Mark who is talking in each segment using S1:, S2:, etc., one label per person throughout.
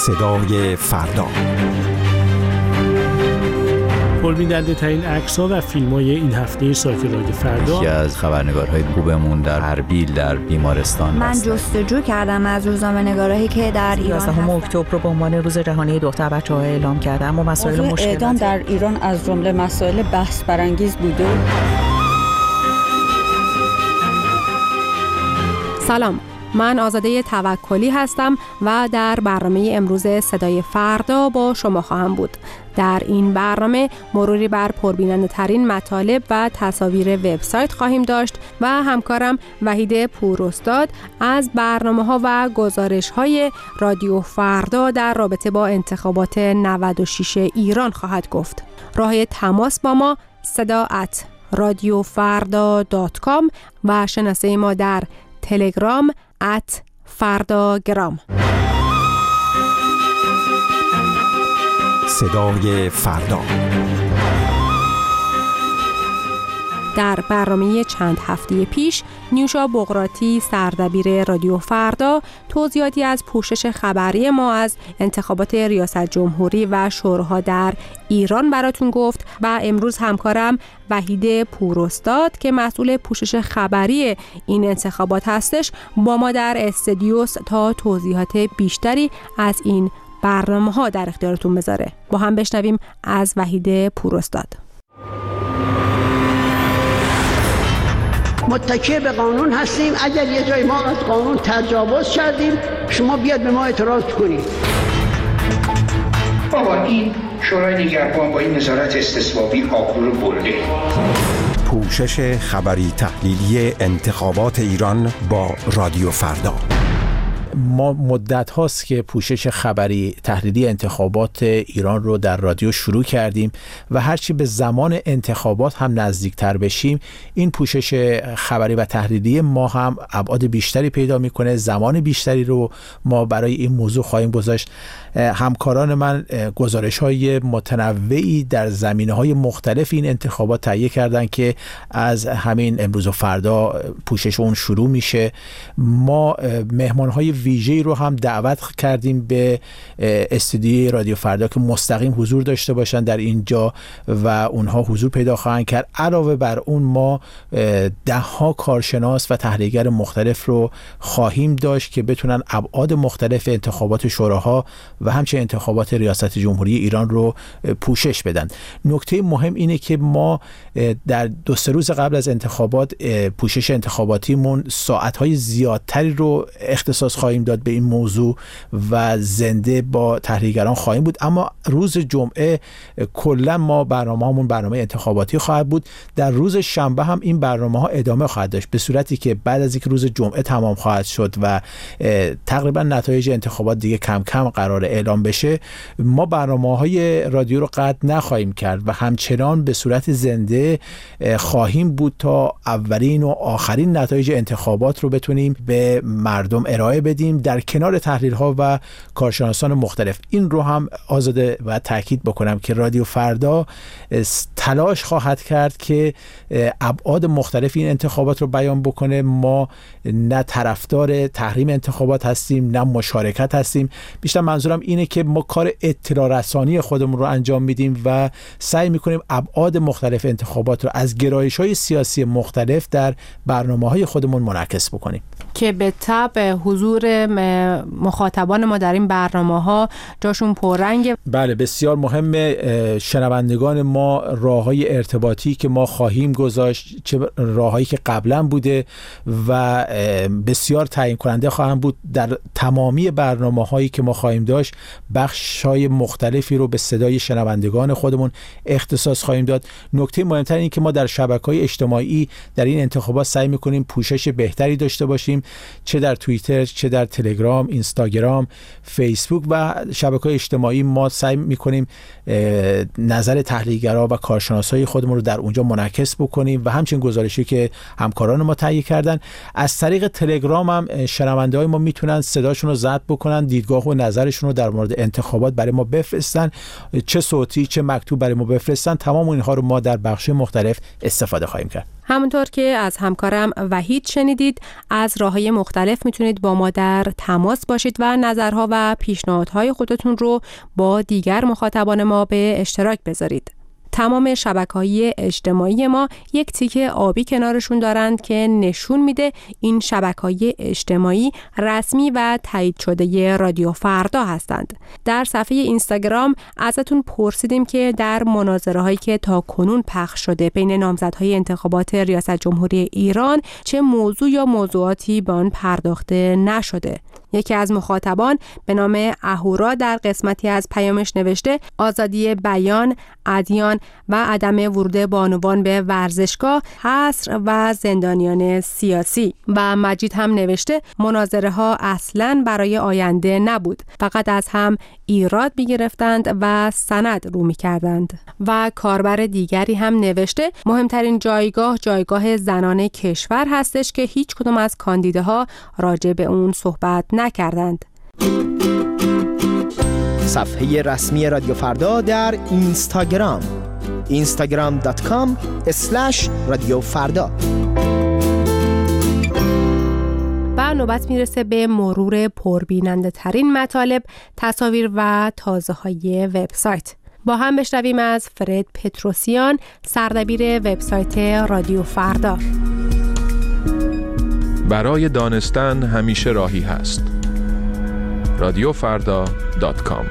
S1: صدای فردا.
S2: پربیننده ترین عکس‌ها و فیلم‌های این هفته سایت رادیو فردا.
S3: یکی از خبرنگارهای خوبمون در اربیل در بیمارستان
S4: من جستجو کردم از روزنامه‌نگارایی که در ایران
S5: 11 اکتبر رو به عنوان روز جهانی دختر بچه‌ها اعلام کردن و مسائل مشکلات
S6: اعدام در ایران از جمله مسائل بحث برانگیز بوده.
S7: سلام، من آزاده توکلی هستم و در برنامه امروز صدای فردا با شما خواهم بود. در این برنامه مروری بر پربیننده ترین مطالب و تصاویر وبسایت خواهیم داشت و همکارم وحید پوراستاد از برنامه‌ها و گزارش‌های رادیو فردا در رابطه با انتخابات 96 ایران خواهد گفت. راه تماس با ما sada@radiofarda.com و شناسه ما در تلگرام @فرداگرام.
S1: صدای فردا.
S7: در برنامه چند هفته پیش نیوشا بقراطی سردبیر رادیو فردا توضیحاتی از پوشش خبری ما از انتخابات ریاست جمهوری و شوراها در ایران براتون گفت و امروز همکارم وحید پوراستاد که مسئول پوشش خبری این انتخابات هستش با ما در استودیو تا توضیحات بیشتری از این برنامه‌ها در اختیارتون بذاره. با هم بشنویم از وحید پوراستاد.
S8: متکی به قانون هستیم. اگر یه جای ما از قانون تجاوز کردیم شما بیاد به ما اعتراض کنید.
S9: بابا این شورای نگهبان با این نظارت استصوابی آبرو رو برده.
S1: پوشش خبری تحلیلی انتخابات ایران با رادیو فردا.
S10: ما مدت هاست که پوشش خبری تحلیلی انتخابات ایران رو در رادیو شروع کردیم و هرچی به زمان انتخابات هم نزدیکتر بشیم این پوشش خبری و تحلیلی ما هم ابعاد بیشتری پیدا میکنه. زمان بیشتری رو ما برای این موضوع خواهیم گذاشت. همکاران من گزارش های متنوعی در زمینه های مختلف این انتخابات تهیه کردن که از همین امروز و فردا پوشش اون شروع میشه. ما مهمان های ویژه‌ای رو هم دعوت کردیم به استودیوی رادیو فردا که مستقیم حضور داشته باشن در اینجا و اونها حضور پیدا خواهند کرد. علاوه بر اون ما 10 کارشناس و تحلیلگر مختلف رو خواهیم داشت که بتونن ابعاد مختلف انتخابات شوراها و همچنین انتخابات ریاست جمهوری ایران رو پوشش بدن. نکته مهم اینه که ما در 2-3 روز قبل از انتخابات پوشش انتخاباتیمون ساعت‌های زیادتری رو اختصاص خواهیم داد به این موضوع و زنده با تحلیلگران خواهیم بود. اما روز جمعه کلا ما برنامه‌مون برنامه انتخاباتی خواهد بود. در روز شنبه هم این برنامه‌ها ادامه خواهد داشت به صورتی که بعد از اینکه روز جمعه تمام خواهد شد و تقریبا نتایج انتخابات دیگه کم کم قرار اعلام بشه ما برنامه‌های رادیو رو قطع نخواهیم کرد و همچنان به صورت زنده خواهیم بود تا اولین و آخرین نتایج انتخابات رو بتونیم به مردم ارائه بدیم در کنار تحلیل‌ها و کارشناسان مختلف. این رو هم آزاده و تاکید بکنم که رادیو فردا تلاش خواهد کرد که ابعاد مختلف این انتخابات رو بیان بکنه. ما نه طرفدار تحریم انتخابات هستیم نه مشارکت هستیم. بیشتر منظورم اینه که ما کار اطلاع رسانی خودمون رو انجام میدیم و سعی میکنیم ابعاد مختلف انتخابات رو از گرایش‌های سیاسی مختلف در برنامه‌های خودمون منعکس بکنیم
S7: که به طبع حضور مخاطبان ما در این برنامه‌ها جاشون پررنگه.
S10: بله بسیار مهمه. شنوندگان ما راه‌های ارتباطی که ما خواهیم گذاشت چه راه‌هایی که قبلا بوده و بسیار تعیین کننده خواهند بود. در تمامی برنامه‌هایی که ما خواهیم داشت بخش‌های مختلفی رو به صدای شنوندگان خودمون اختصاص خواهیم داد. نکته مهمتر این که ما در شبکه‌های اجتماعی در این انتخابات سعی می‌کنیم پوشش بهتری داشته باشیم، چه در توییتر، چه در تلگرام، اینستاگرام، فیسبوک و شبکه‌های اجتماعی. ما سعی می‌کنیم نظر تحلیلگرا و کارشناسای خودمون رو در اونجا منعکس بکنیم و همچنین گزارشی که همکاران ما تهیه کردن. از طریق تلگرام هم شنونده‌های ما میتونن صداشون رو ضبط بکنن، دیدگاه و نظرشون رو در مورد انتخابات برای ما بفرستن، چه صوتی چه مکتوب برای ما بفرستن. تمام اینها رو ما در بخش مختلف استفاده خواهیم کرد.
S7: همونطور که از همکارم وحید شنیدید، از راه‌های مختلف میتونید با ما در تماس باشید و نظرها و پیشنهادهای خودتون رو با دیگر مخاطبان ما به اشتراک بذارید. تمام شبکه‌های اجتماعی ما یک تیکه آبی کنارشون دارند که نشون میده این شبکه‌های اجتماعی رسمی و تایید شده رادیو فردا هستند. در صفحه اینستاگرام ازتون پرسیدیم که در مناظره‌هایی که تا کنون پخش شده بین نامزدهای انتخابات ریاست جمهوری ایران چه موضوع یا موضوعاتی به آن پرداخته نشده. یکی از مخاطبان به نام اهورا در قسمتی از پیامش نوشته آزادی بیان، ادیان و عدم ورود بانوان به ورزشگاه، حصر و زندانیان سیاسی. و مجید هم نوشته مناظره ها اصلاً برای آینده نبود، فقط از هم ایراد می‌گرفتند و سند رو می‌کردند. و کاربر دیگری هم نوشته مهمترین جایگاه زنان کشور هستش که هیچ کدوم از کاندیداها راجع به اون صحبت نکردند.
S11: صفحه رسمی رادیو فردا در اینستاگرام instagram.com/رادیو فردا.
S7: و نوبت میرسه به مرور پربیننده ترین مطالب، تصاویر و تازه های وبسایت. با هم بشنویم از فرد پتروسیان، سردبیر وبسایت رادیو فردا.
S12: برای دانستن همیشه راهی هست. radiofarda.com.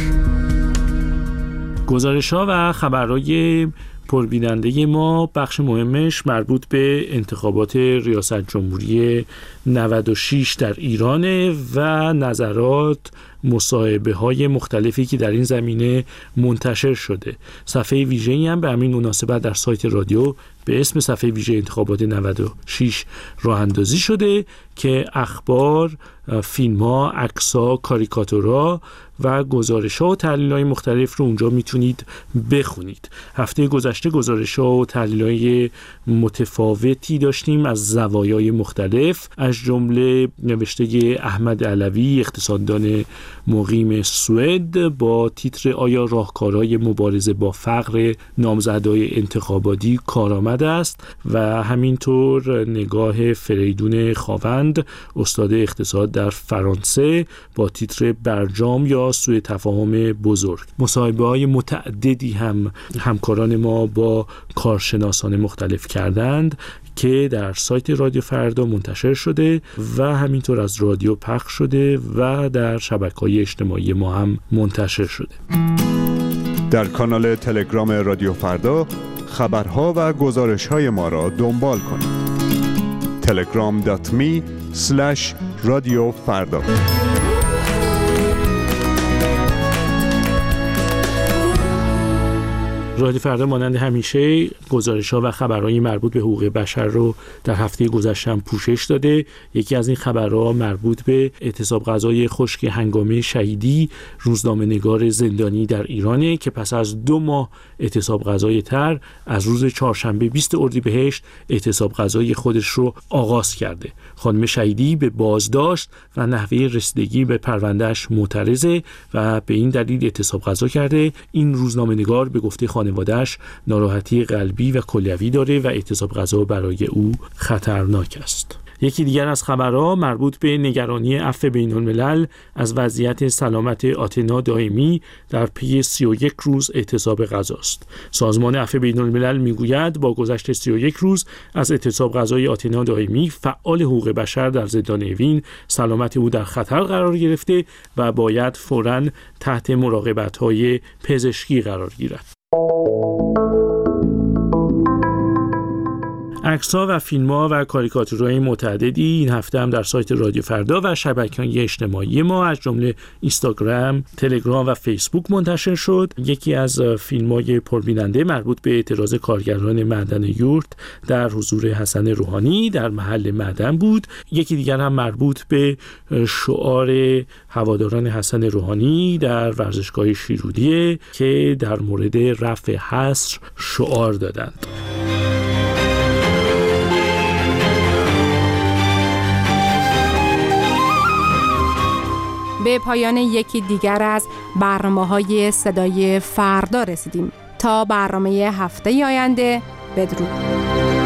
S2: گزارش‌ها و خبرهای پربیننده ما بخش مهمش مربوط به انتخابات ریاست جمهوری 96 در ایرانه و نظرات، مصاحبه‌های مختلفی که در این زمینه منتشر شده. صفحه ویژه‌ای هم به همین مناسبت در سایت رادیو به اسم صفحه ویژه انتخابات 96 راه اندازی شده که اخبار، فیلم‌ها، عکس‌ها، کاریکاتورها و گزارش‌ها و تحلیل‌های مختلف رو اونجا میتونید بخونید. هفته گذشته گزارش‌ها و تحلیل‌های متفاوتی داشتیم از زوایای مختلف، از جمله نوشته احمد علوی، اقتصاددان مقیم سوئد، با تیتر آیا راهکارهای مبارزه با فقر نامزدهای انتخاباتی کارآمد است، و همینطور نگاه فریدون خاوند، استاد اقتصاد در فرانسه، با تیتر برجام یا سوء تفاهم بزرگ. مصاحبه‌های متعددی هم همکاران ما با کارشناسان مختلف کردند که در سایت رادیو فردا منتشر شده و همینطور از رادیو پخش شده و در شبکه‌های اجتماعی ما هم منتشر شده.
S13: در کانال تلگرام رادیو فردا خبرها و گزارش‌های ما را دنبال کنید. telegram.me/رادیو فردا.
S2: رادیو فردا مانند همیشه گزارش‌ها و خبرهای مربوط به حقوق بشر رو در هفته گذشته هم پوشش داده. یکی از این خبرها مربوط به اعتصاب غذای خشک هنگامه شهیدی، روزنامه‌نگار زندانی در ایرانه که پس از 2 ماه اعتصاب غذای تر از روز چهارشنبه 20 اردیبهشت اعتصاب غذای خودش رو آغاز کرده. خانم شهیدی به بازداشت و نحوه رسیدگی به پروندهش معترضه و به این دلیل اعتصاب غذا کرده. این روزنامه‌نگار به گفته خانواده‌اش ناراحتی قلبی و کلیوی داره و اعتصاب غذا برای او خطرناک است. یکی دیگر از خبرها مربوط به نگرانی عفو بین‌الملل از وضعیت سلامت آتنا دائمی در پی 31 روز اعتصاب غذاست. سازمان عفو بین‌الملل میگوید با گذشت 31 روز از اعتصاب غذای آتنا دائمی، فعال حقوق بشر در زندان اوین، سلامت او در خطر قرار گرفته و باید فوراً تحت مراقبت‌های پزشکی قرار گیرد. عکس‌ها و فیلم‌ها و کاریکاتورهای متعددی این هفته هم در سایت رادیو فردا و شبکه‌های اجتماعی ما از جمله اینستاگرام، تلگرام و فیسبوک منتشر شد. یکی از فیلم‌های پربیننده مربوط به اعتراض کارگران معدن یورت در حضور حسن روحانی در محل معدن بود. یکی دیگر هم مربوط به شعار هواداران حسن روحانی در ورزشگاه شیرودیه که در مورد رفع حصر شعار دادند.
S7: به پایان یکی دیگر از برنامه‌های صدای فردا رسیدیم. تا برنامه هفته آینده، بدرود.